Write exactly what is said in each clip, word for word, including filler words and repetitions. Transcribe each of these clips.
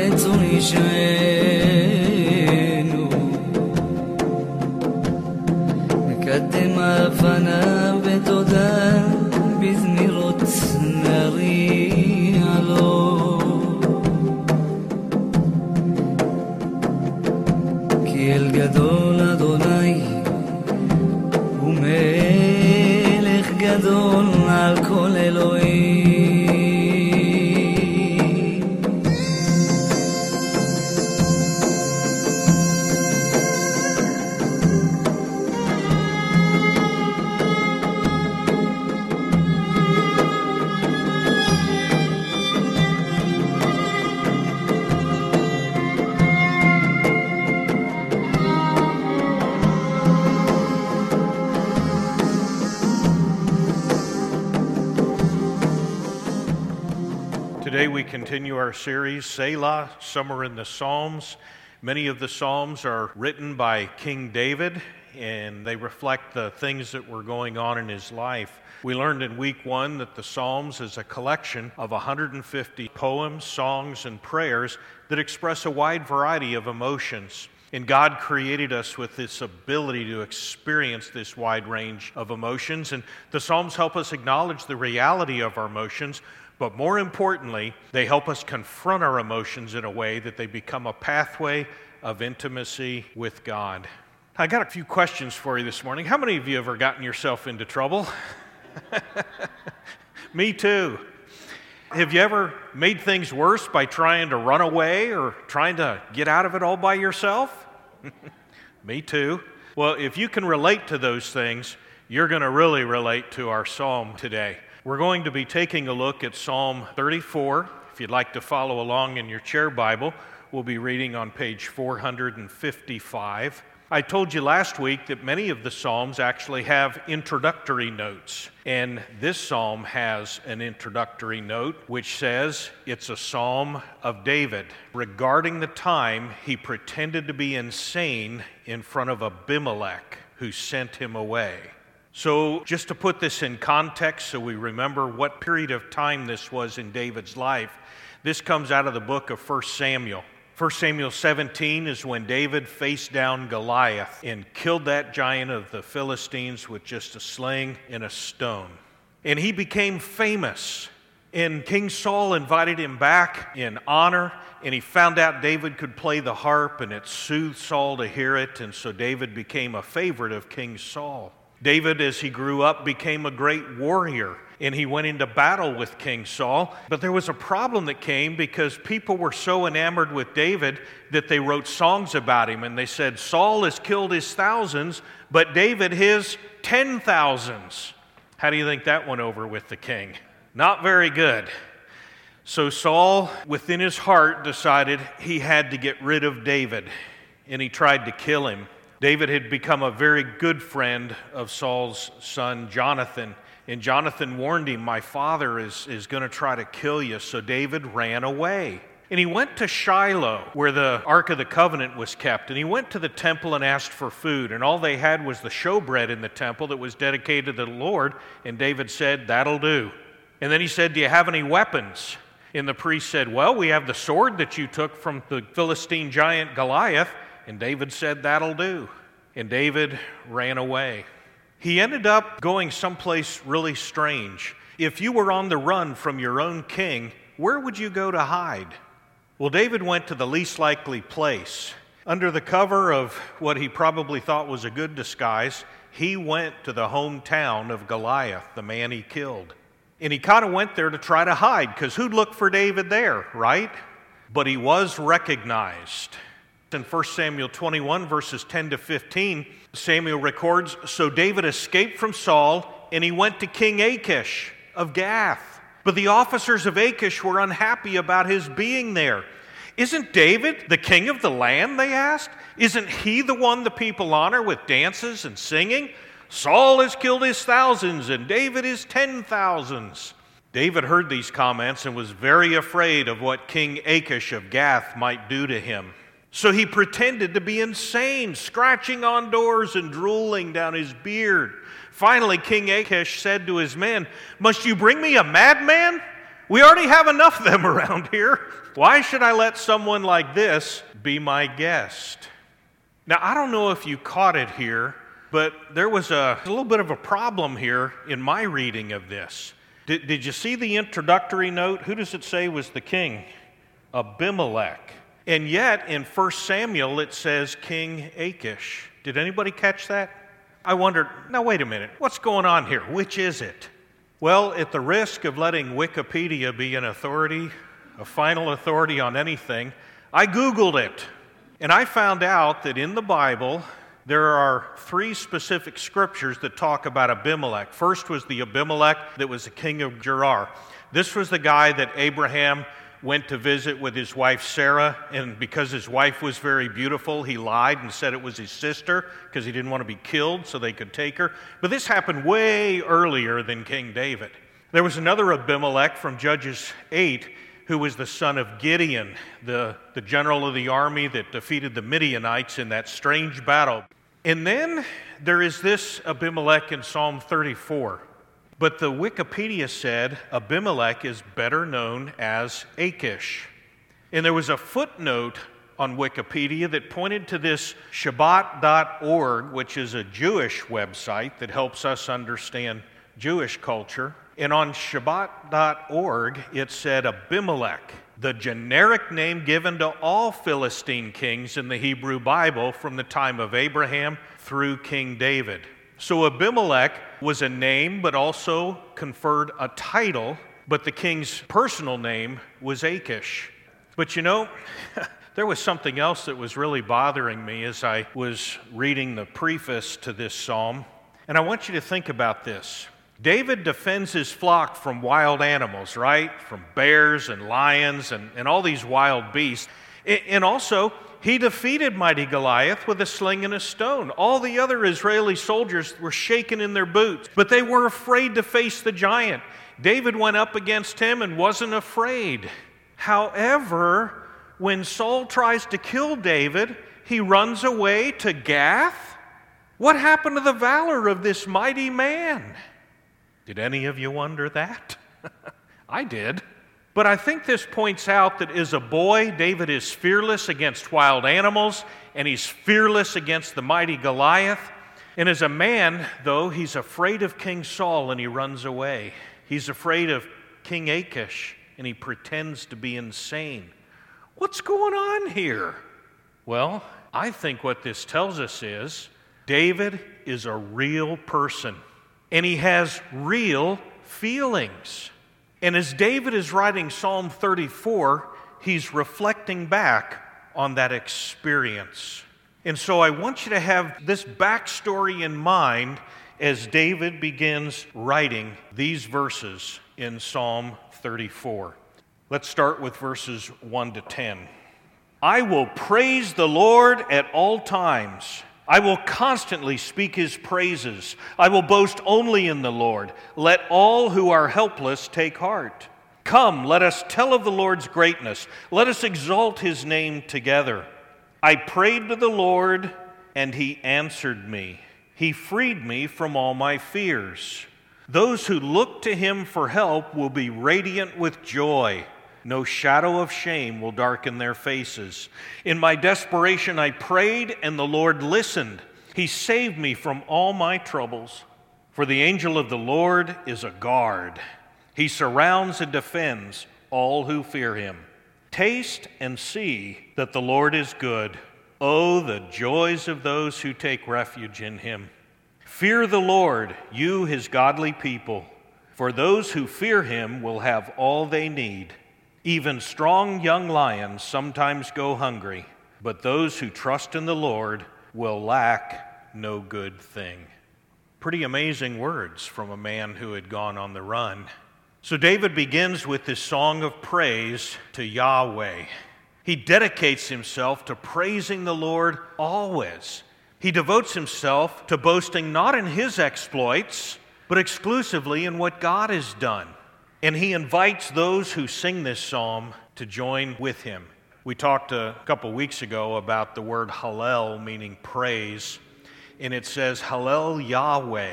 לצור ישענו, מקדם על פניו בתודה, בזמירות נריע לו. כי אל גדול אדוני, ומלך גדול על כל אלוהים. Today we continue our series, Selah, Summer in the Psalms. Many of the Psalms are written by King David, and they reflect the things that were going on in his life. We learned in week one that the Psalms is a collection of one hundred fifty poems, songs, and prayers that express a wide variety of emotions. And God created us with this ability to experience this wide range of emotions. And the Psalms help us acknowledge the reality of our emotions, but more importantly, they help us confront our emotions in a way that they become a pathway of intimacy with God. I got a few questions for you this morning. How many of you have ever gotten yourself into trouble? Me too. Have you ever made things worse by trying to run away or trying to get out of it all by yourself? Me too. Well, if you can relate to those things, you're going to really relate to our psalm today. We're going to be taking a look at Psalm thirty-four. If you'd like to follow along in your chair Bible, we'll be reading on page four hundred fifty-five. I told you last week that many of the Psalms actually have introductory notes, and this Psalm has an introductory note which says it's a Psalm of David regarding the time he pretended to be insane in front of Abimelech, who sent him away. So just to put this in context so we remember what period of time this was in David's life, this comes out of the book of First Samuel. First Samuel seventeen is when David faced down Goliath and killed that giant of the Philistines with just a sling and a stone. And he became famous. And King Saul invited him back in honor, and he found out David could play the harp, and it soothed Saul to hear it, and so David became a favorite of King Saul. David, as he grew up, became a great warrior, and he went into battle with King Saul. But there was a problem that came because people were so enamored with David that they wrote songs about him, and they said, Saul has killed his thousands, but David his ten thousands. How do you think that went over with the king? Not very good. So Saul, within his heart, decided he had to get rid of David, and he tried to kill him. David had become a very good friend of Saul's son, Jonathan. And Jonathan warned him, my father is, is going to try to kill you. So David ran away. And he went to Shiloh, where the Ark of the Covenant was kept. And he went to the temple and asked for food. And all they had was the showbread in the temple that was dedicated to the Lord. And David said, that'll do. And then he said, do you have any weapons? And the priest said, well, we have the sword that you took from the Philistine giant Goliath. And David said, that'll do. And David ran away. He ended up going someplace really strange. If you were on the run from your own king, where would you go to hide? Well, David went to the least likely place. Under the cover of what he probably thought was a good disguise, he went to the hometown of Goliath, the man he killed. And he kind of went there to try to hide, because who'd look for David there, right? But he was recognized. In First Samuel twenty-one, verses ten to fifteen, Samuel records, so David escaped from Saul, and he went to King Achish of Gath. But the officers of Achish were unhappy about his being there. Isn't David the king of the land, they asked? Isn't he the one the people honor with dances and singing? Saul has killed his thousands, and David his ten thousands. David heard these comments and was very afraid of what King Achish of Gath might do to him. So he pretended to be insane, scratching on doors and drooling down his beard. Finally, King Achish said to his men, must you bring me a madman? We already have enough of them around here. Why should I let someone like this be my guest? Now, I don't know if you caught it here, but there was a, a little bit of a problem here in my reading of this. Did, did you see the introductory note? Who does it say was the king? Abimelech. And yet, in First Samuel, it says King Achish. Did anybody catch that? I wondered, now wait a minute, what's going on here? Which is it? Well, at the risk of letting Wikipedia be an authority, a final authority on anything, I Googled it. And I found out that in the Bible, there are three specific scriptures that talk about Abimelech. First was the Abimelech that was the king of Gerar. This was the guy that Abraham went to visit with his wife Sarah, and because his wife was very beautiful, he lied and said it was his sister because he didn't want to be killed so they could take her. But this happened way earlier than King David. There was another Abimelech from Judges eight who was the son of Gideon, the, the general of the army that defeated the Midianites in that strange battle. And then there is this Abimelech in Psalm thirty-four. But the Wikipedia said Abimelech is better known as Achish. And there was a footnote on Wikipedia that pointed to this Shabbat dot org, which is a Jewish website that helps us understand Jewish culture. And on Shabbat dot org, it said Abimelech, the generic name given to all Philistine kings in the Hebrew Bible from the time of Abraham through King David. So Abimelech was a name, but also conferred a title, but the king's personal name was Achish. But you know, there was something else that was really bothering me as I was reading the preface to this psalm, and I want you to think about this. David defends his flock from wild animals, right? From bears and lions and, and all these wild beasts. And also, he defeated mighty Goliath with a sling and a stone. All the other Israeli soldiers were shaken in their boots, but they were afraid to face the giant. David went up against him and wasn't afraid. However, when Saul tries to kill David, he runs away to Gath. What happened to the valor of this mighty man? Did any of you wonder that? I did. But I think this points out that as a boy, David is fearless against wild animals, and he's fearless against the mighty Goliath. And as a man, though, he's afraid of King Saul, and he runs away. He's afraid of King Achish, and he pretends to be insane. What's going on here? Well, I think what this tells us is David is a real person, and he has real feelings. And as David is writing Psalm thirty-four, he's reflecting back on that experience. And so I want you to have this backstory in mind as David begins writing these verses in Psalm thirty-four. Let's start with verses one to ten. I will praise the Lord at all times. I will constantly speak his praises. I will boast only in the Lord. Let all who are helpless take heart. Come, let us tell of the Lord's greatness. Let us exalt his name together. I prayed to the Lord, and he answered me. He freed me from all my fears. Those who look to him for help will be radiant with joy. No shadow of shame will darken their faces. In my desperation I prayed, and the Lord listened. He saved me from all my troubles. For the angel of the Lord is a guard. He surrounds and defends all who fear him. Taste and see that the Lord is good. Oh, the joys of those who take refuge in him. Fear the Lord, you his godly people, for those who fear him will have all they need. Even strong young lions sometimes go hungry, but those who trust in the Lord will lack no good thing. Pretty amazing words from a man who had gone on the run. So David begins with this song of praise to Yahweh. He dedicates himself to praising the Lord always. He devotes himself to boasting not in his exploits, but exclusively in what God has done. And he invites those who sing this psalm to join with him. We talked a couple weeks ago about the word Hallel, meaning praise. And it says, Hallel Yahweh,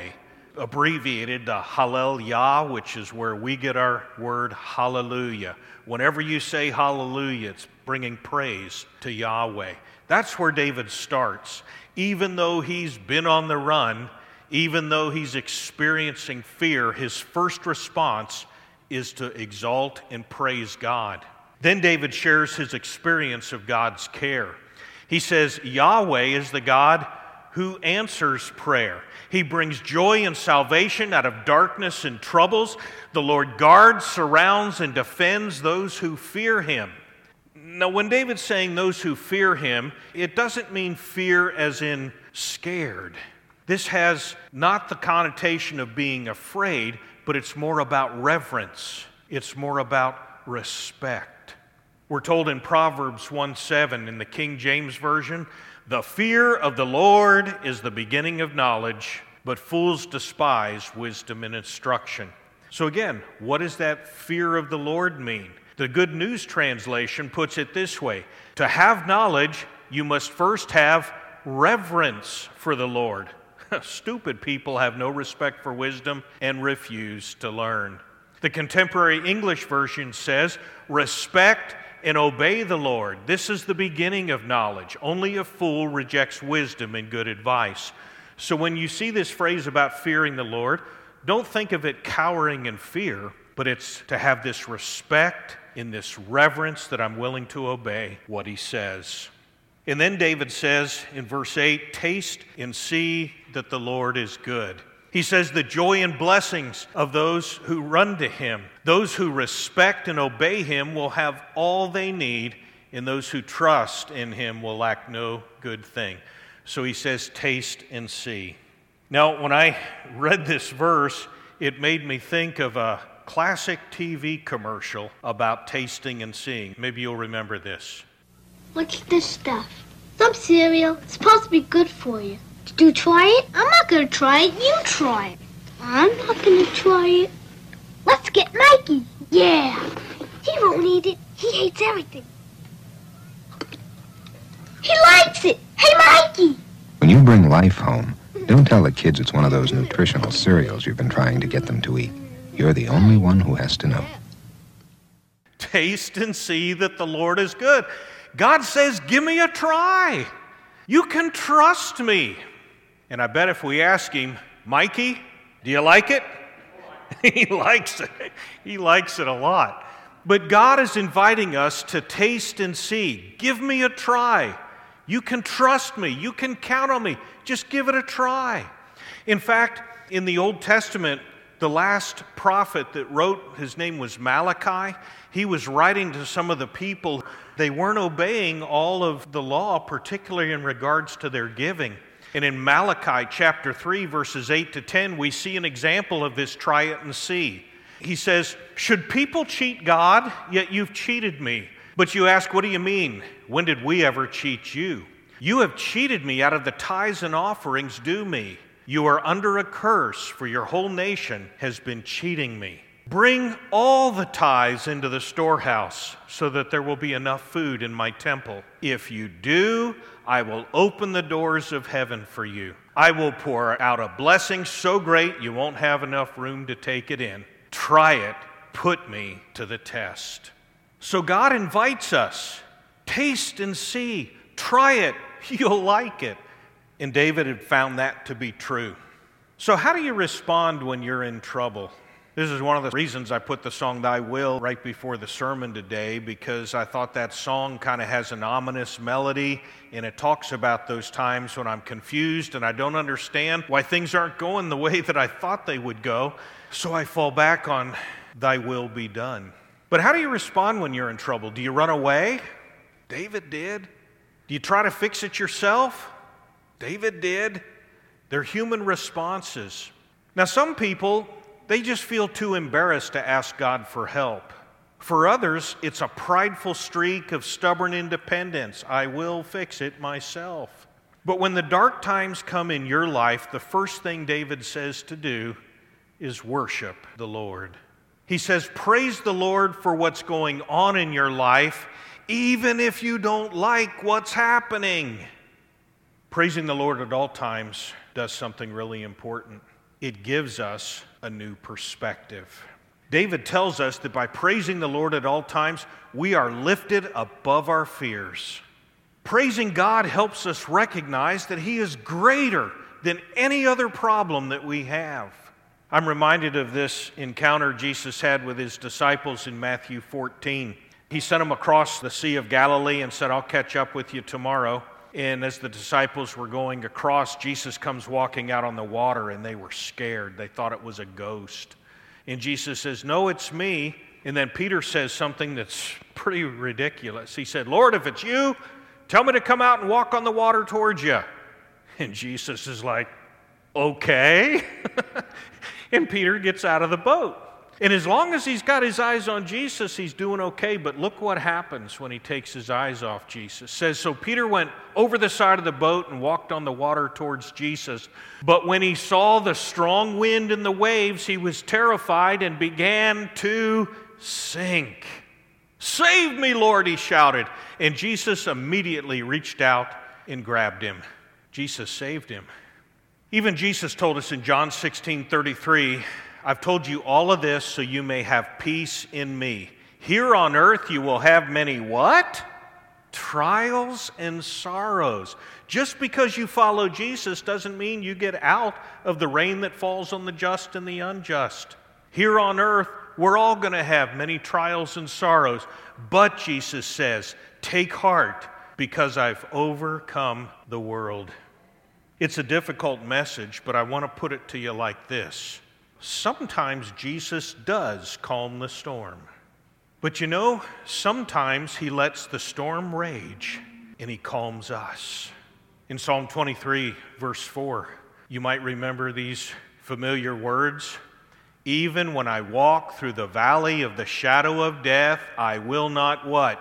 abbreviated to Hallel-Yah, which is where we get our word hallelujah. Whenever you say hallelujah, it's bringing praise to Yahweh. That's where David starts. Even though he's been on the run, even though he's experiencing fear, his first response is to exalt and praise God. Then David shares his experience of God's care. He says, Yahweh is the God who answers prayer. He brings joy and salvation out of darkness and troubles. The Lord guards, surrounds, and defends those who fear him. Now, when David's saying those who fear him, it doesn't mean fear as in scared. This has not the connotation of being afraid, but it's more about reverence. It's more about respect. We're told in Proverbs one seven in the King James Version, the fear of the Lord is the beginning of knowledge, but fools despise wisdom and instruction. So again, what does that fear of the Lord mean? The Good News Translation puts it this way: to have knowledge, you must first have reverence for the Lord. Stupid people have no respect for wisdom and refuse to learn. The Contemporary English Version says, respect and obey the Lord. This is the beginning of knowledge. Only a fool rejects wisdom and good advice. So when you see this phrase about fearing the Lord, don't think of it cowering in fear, but it's to have this respect in this reverence that I'm willing to obey what he says. And then David says in verse eight, taste and see that the Lord is good. He says the joy and blessings of those who run to him, those who respect and obey him will have all they need, and those who trust in him will lack no good thing. So he says, taste and see. Now, when I read this verse, it made me think of a classic T V commercial about tasting and seeing. Maybe you'll remember this. What's this stuff? Some cereal. It's supposed to be good for you. Did you try it? I'm not going to try it. You try it. I'm not going to try it. Let's get Mikey. Yeah. He won't eat it. He hates everything. He likes it. Hey, Mikey. When you bring life home, don't tell the kids it's one of those nutritional cereals you've been trying to get them to eat. You're the only one who has to know. Taste and see that the Lord is good. God says, give me a try. You can trust me. And I bet if we ask him, Mikey, do you like it? He likes it. He likes it a lot. But God is inviting us to taste and see. Give me a try. You can trust me. You can count on me. Just give it a try. In fact, in the Old Testament, the last prophet that wrote, his name was Malachi. He was writing to some of the people. They weren't obeying all of the law, particularly in regards to their giving. And in Malachi chapter three, verses eight to ten, we see an example of this try it and see. He says, should people cheat God? Yet you've cheated me. But you ask, what do you mean? When did we ever cheat you? You have cheated me out of the tithes and offerings due me. You are under a curse, for your whole nation has been cheating me. Bring all the tithes into the storehouse, so that there will be enough food in my temple. If you do, I will open the doors of heaven for you. I will pour out a blessing so great you won't have enough room to take it in. Try it. Put me to the test. So God invites us. Taste and see. Try it. You'll like it. And David had found that to be true. So how do you respond when you're in trouble? This is one of the reasons I put the song Thy Will right before the sermon today, because I thought that song kind of has an ominous melody, and it talks about those times when I'm confused and I don't understand why things aren't going the way that I thought they would go. So I fall back on Thy will be done. But how do you respond when you're in trouble? Do you run away? David did. Do you try to fix it yourself? David did. They're human responses. Now, some people, they just feel too embarrassed to ask God for help. For others, it's a prideful streak of stubborn independence. I will fix it myself. But when the dark times come in your life, the first thing David says to do is worship the Lord. He says, praise the Lord for what's going on in your life, even if you don't like what's happening. Praising the Lord at all times does something really important. it gives us a new perspective. David tells us that by praising the Lord at all times, we are lifted above our fears. Praising God helps us recognize that He is greater than any other problem that we have. I'm reminded of this encounter Jesus had with His disciples in Matthew fourteen. He sent them across the Sea of Galilee and said, I'll catch up with you tomorrow. And as the disciples were going across, Jesus comes walking out on the water, and they were scared. They thought it was a ghost. And Jesus says, no, it's me. And then Peter says something that's pretty ridiculous. He said, Lord, if it's you, tell me to come out and walk on the water towards you. And Jesus is like, okay. And Peter gets out of the boat. And as long as he's got his eyes on Jesus, he's doing okay. But look what happens when he takes his eyes off Jesus. It says, so Peter went over the side of the boat and walked on the water towards Jesus. But when he saw the strong wind and the waves, he was terrified and began to sink. Save me, Lord, he shouted. And Jesus immediately reached out and grabbed him. Jesus saved him. Even Jesus told us in John sixteen thirty-three, I've told you all of this so you may have peace in me. Here on earth you will have many what? Trials and sorrows. Just because you follow Jesus doesn't mean you get out of the rain that falls on the just and the unjust. Here on earth, we're all going to have many trials and sorrows. But Jesus says, take heart because I've overcome the world. It's a difficult message, but I want to put it to you like this. Sometimes Jesus does calm the storm. But you know, sometimes He lets the storm rage and He calms us. In Psalm twenty-three, verse four, you might remember these familiar words. Even when I walk through the valley of the shadow of death, I will not what?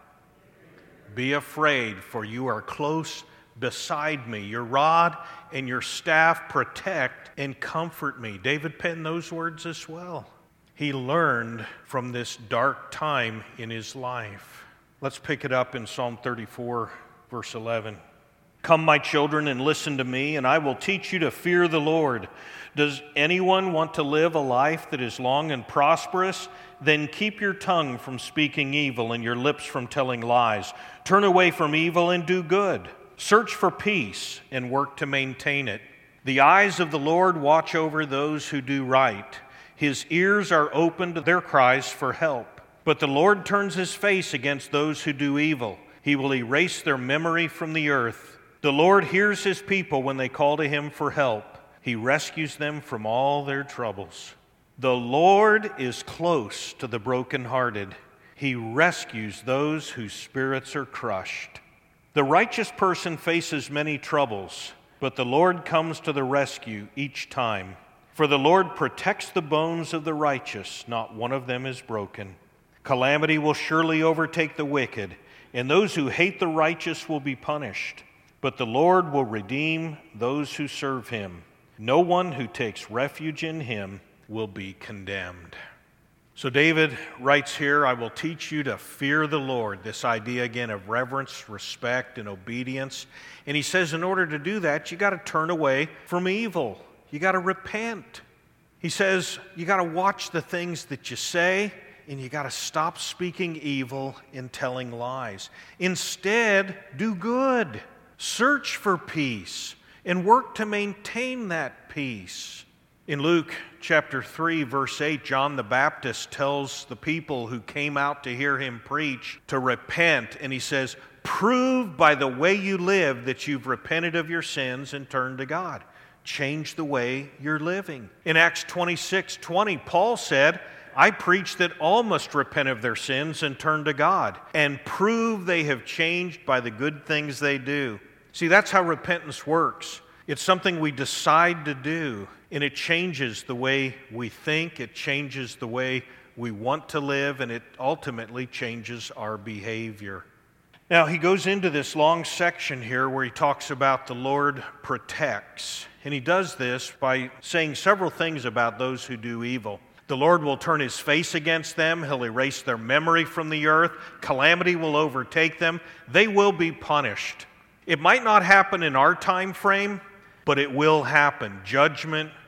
Be afraid, for you are close beside me. Your rod and your staff protect and comfort me. David penned those words as well. He learned from this dark time in his life. Let's pick it up in Psalm thirty-four, verse eleven. Come, my children, and listen to me, and I will teach you to fear the Lord. Does anyone want to live a life that is long and prosperous? Then keep your tongue from speaking evil and your lips from telling lies. Turn away from evil and do good. Search for peace and work to maintain it. The eyes of the Lord watch over those who do right. His ears are open to their cries for help. But the Lord turns His face against those who do evil. He will erase their memory from the earth. The Lord hears His people when they call to Him for help. He rescues them from all their troubles. The Lord is close to the brokenhearted. He rescues those whose spirits are crushed. The righteous person faces many troubles, but the Lord comes to the rescue each time. For the Lord protects the bones of the righteous, not one of them is broken. Calamity will surely overtake the wicked, and those who hate the righteous will be punished. But the Lord will redeem those who serve Him. No one who takes refuge in Him will be condemned. So David writes here, I will teach you to fear the Lord. This idea again of reverence, respect, and obedience. And he says in order to do that, you got to turn away from evil. You got to repent. He says you got to watch the things that you say, and you got to stop speaking evil and telling lies. Instead, do good. Search for peace and work to maintain that peace. In Luke chapter three, verse eight, John the Baptist tells the people who came out to hear him preach to repent. And he says, prove by the way you live that you've repented of your sins and turned to God. Change the way you're living. In Acts twenty-six twenty, Paul said, I preach that all must repent of their sins and turn to God and prove they have changed by the good things they do. See, that's how repentance works. It's something we decide to do, and it changes the way we think, it changes the way we want to live, and it ultimately changes our behavior. Now, he goes into this long section here where he talks about the Lord protects, and he does this by saying several things about those who do evil. The Lord will turn His face against them. He'll erase their memory from the earth. Calamity will overtake them. They will be punished. It might not happen in our time frame, but it will happen. Judgment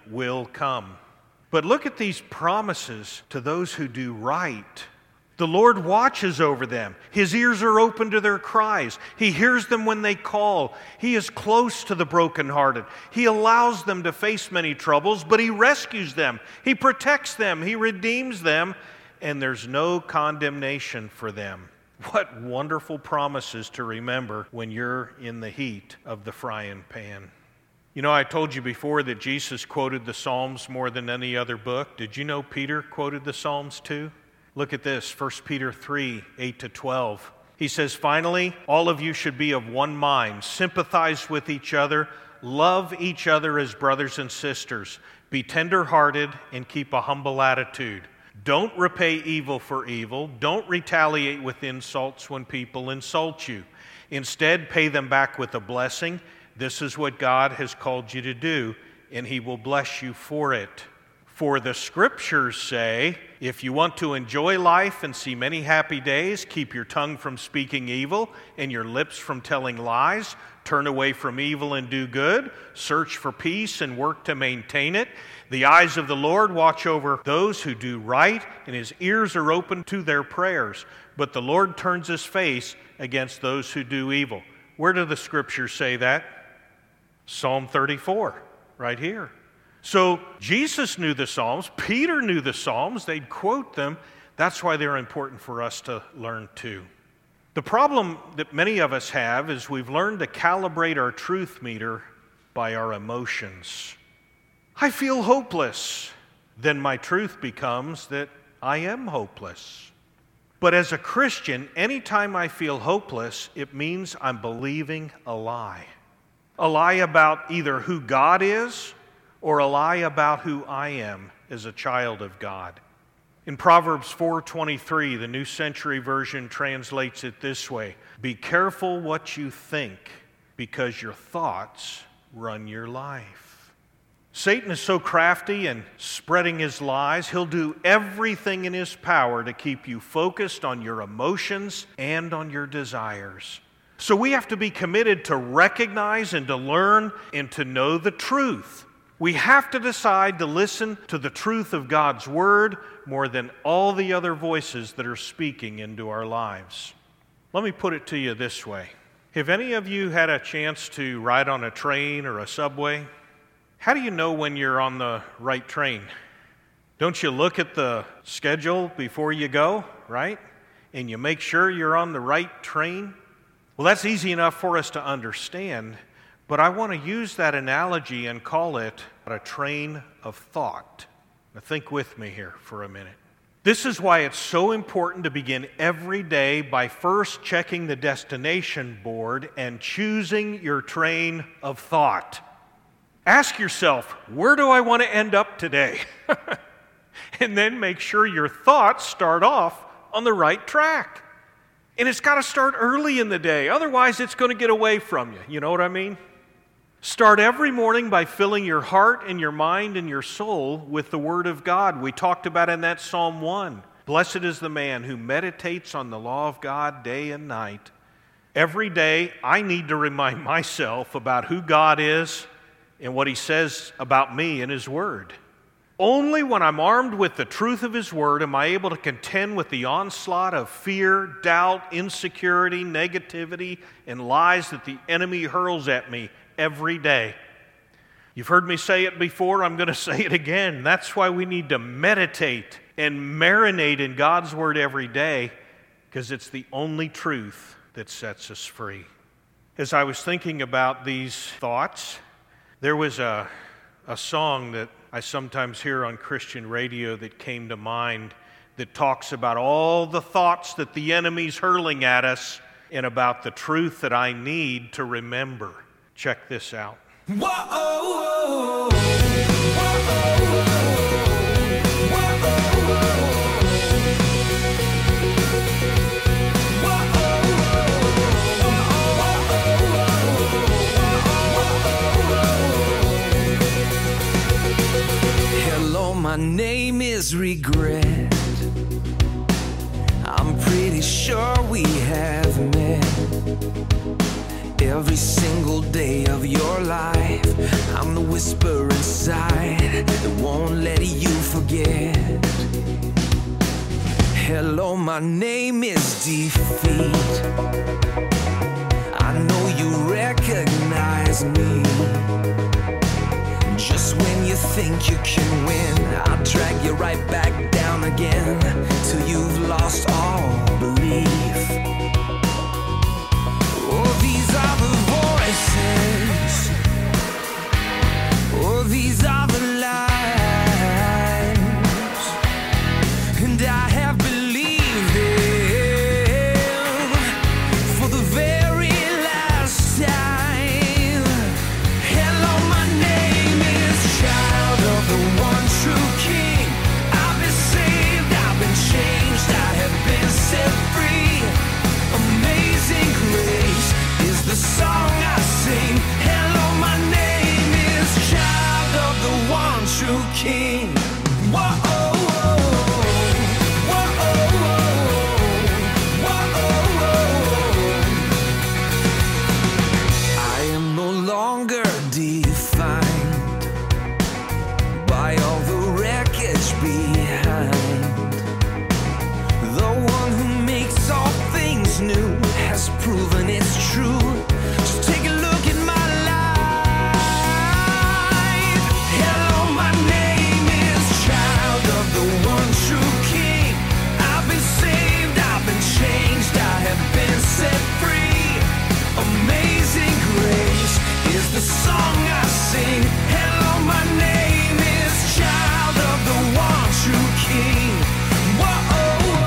will come. But look at these promises to those who do right. The Lord watches over them. His ears are open to their cries. He hears them when they call. He is close to the brokenhearted. He allows them to face many troubles, but He rescues them. He protects them. He redeems them, and there's no condemnation for them. What wonderful promises to remember when you're in the heat of the frying pan. You know, I told you before that Jesus quoted the Psalms more than any other book. Did you know Peter quoted the Psalms too? Look at this, First Peter three, eight to twelve. He says, "Finally, all of you should be of one mind, sympathize with each other, love each other as brothers and sisters, be tender-hearted, and keep a humble attitude. Don't repay evil for evil. Don't retaliate with insults when people insult you. Instead, pay them back with a blessing. This is what God has called you to do, and He will bless you for it. For the Scriptures say, if you want to enjoy life and see many happy days, keep your tongue from speaking evil and your lips from telling lies. Turn away from evil and do good. Search for peace and work to maintain it. The eyes of the Lord watch over those who do right, and His ears are open to their prayers. But the Lord turns His face against those who do evil." Where do the Scriptures say that? Psalm thirty-four, right here. So Jesus knew the Psalms. Peter knew the Psalms. They'd quote them. That's why they're important for us to learn too. The problem that many of us have is we've learned to calibrate our truth meter by our emotions. I feel hopeless. Then my truth becomes that I am hopeless. But as a Christian, anytime I feel hopeless, it means I'm believing a lie. A lie about either who God is or a lie about who I am as a child of God. In Proverbs four twenty-three, the New Century Version translates it this way: "Be careful what you think, because your thoughts run your life." Satan is so crafty in spreading his lies, he'll do everything in his power to keep you focused on your emotions and on your desires. So we have to be committed to recognize and to learn and to know the truth. We have to decide to listen to the truth of God's Word more than all the other voices that are speaking into our lives. Let me put it to you this way. Have any of you had a chance to ride on a train or a subway? How do you know when you're on the right train? Don't you look at the schedule before you go, right? And you make sure you're on the right train? Well, that's easy enough for us to understand. But I want to use that analogy and call it a train of thought. Now think with me here for a minute. This is why it's so important to begin every day by first checking the destination board and choosing your train of thought. Ask yourself, where do I want to end up today? And then make sure your thoughts start off on the right track. And it's got to start early in the day. Otherwise, it's going to get away from you. You know what I mean? Start every morning by filling your heart and your mind and your soul with the Word of God. We talked about in that Psalm one. Blessed is the man who meditates on the law of God day and night. Every day, I need to remind myself about who God is and what He says about me in His Word. Only when I'm armed with the truth of His Word am I able to contend with the onslaught of fear, doubt, insecurity, negativity, and lies that the enemy hurls at me every day. You've heard me say it before, I'm going to say it again. That's why we need to meditate and marinate in God's Word every day, because it's the only truth that sets us free. As I was thinking about these thoughts, there was a, a song that I sometimes hear on Christian radio that came to mind that talks about all the thoughts that the enemy's hurling at us and about the truth that I need to remember. Check this out. Whoa, whoa, whoa, Hello, my name is Regret. I'm pretty sure we have met every single day. day of your life. I'm the whisper inside that won't let you forget. Hello, my name is Defeat. I know you recognize me. Just when you think you can win, I'll drag you right back down again till you've lost all belief. Oh, these are the voices. Oh, these are the lies. And I have believed them for the very last time. Hello, my name is Child of the One True King. I've been saved, I've been changed, I have been set free. Amazing grace is the song I sing. Hello, my name is Child of the One True King. Whoa. New has proven it's true. Just take a look at my life. Hello, my name is Child of the One True King. I've been saved, I've been changed, I have been set free. Amazing grace is the song I sing. Hello, my name is Child of the One True King. Whoa.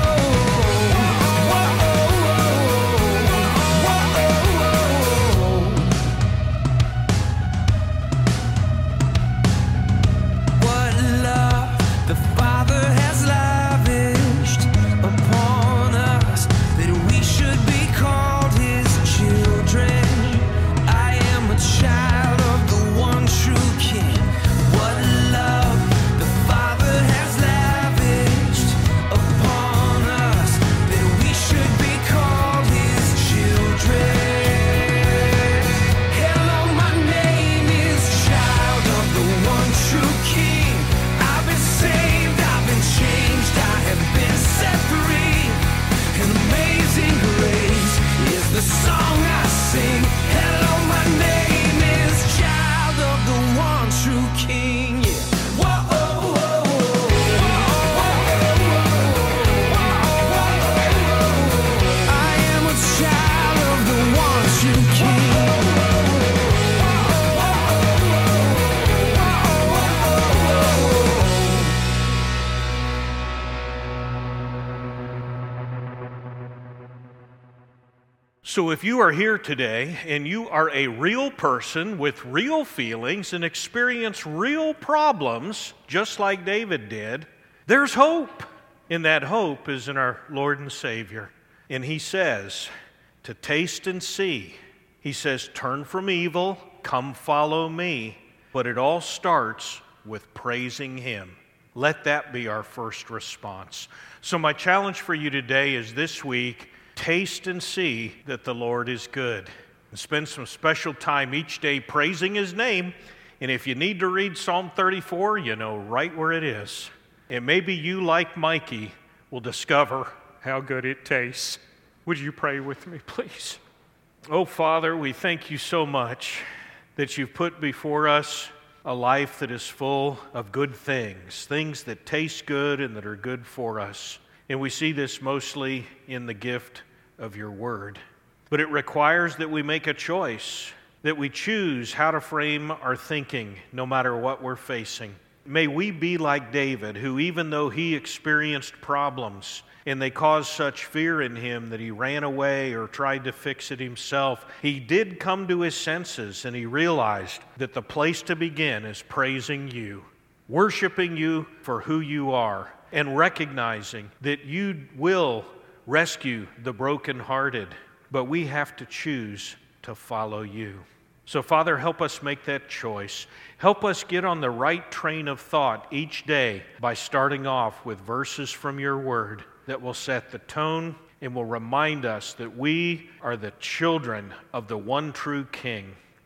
So if you are here today and you are a real person with real feelings and experience real problems, just like David did, there's hope. And that hope is in our Lord and Savior. And he says, to taste and see. He says, turn from evil, come follow me. But it all starts with praising him. Let that be our first response. So my challenge for you today is this week, taste and see that the Lord is good. And spend some special time each day praising his name. And if you need to read Psalm thirty-four, you know right where it is. And maybe you, like Mikey, will discover how good it tastes. Would you pray with me, please? Oh, Father, we thank you so much that you've put before us a life that is full of good things, things that taste good and that are good for us. And we see this mostly in the gift of your word. But it requires that we make a choice, that we choose how to frame our thinking no matter what we're facing. May we be like David, who even though he experienced problems and they caused such fear in him that he ran away or tried to fix it himself, he did come to his senses and he realized that the place to begin is praising you, worshiping you for who you are, and recognizing that you will rescue the brokenhearted, but we have to choose to follow you. So, Father, help us make that choice. Help us get on the right train of thought each day by starting off with verses from your word that will set the tone and will remind us that we are the children of the one true King.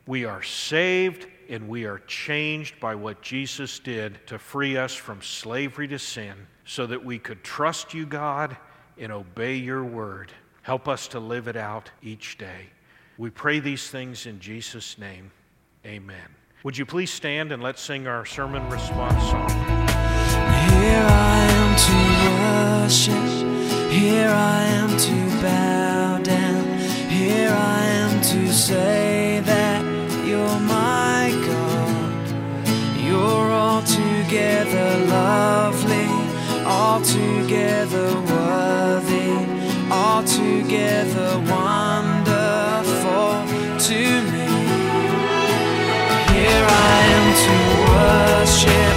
We are saved and we are changed by what Jesus did to free us from slavery to sin so that we could trust you, God, and obey your word. Help us to live it out each day. We pray these things in Jesus' name. Amen. Would you please stand and let's sing our sermon response song. Here I am to worship, here I am to bow down, here I am to say that you're my God. You're altogether lovely, altogether worthy, altogether wonderful to me. Here I am to worship,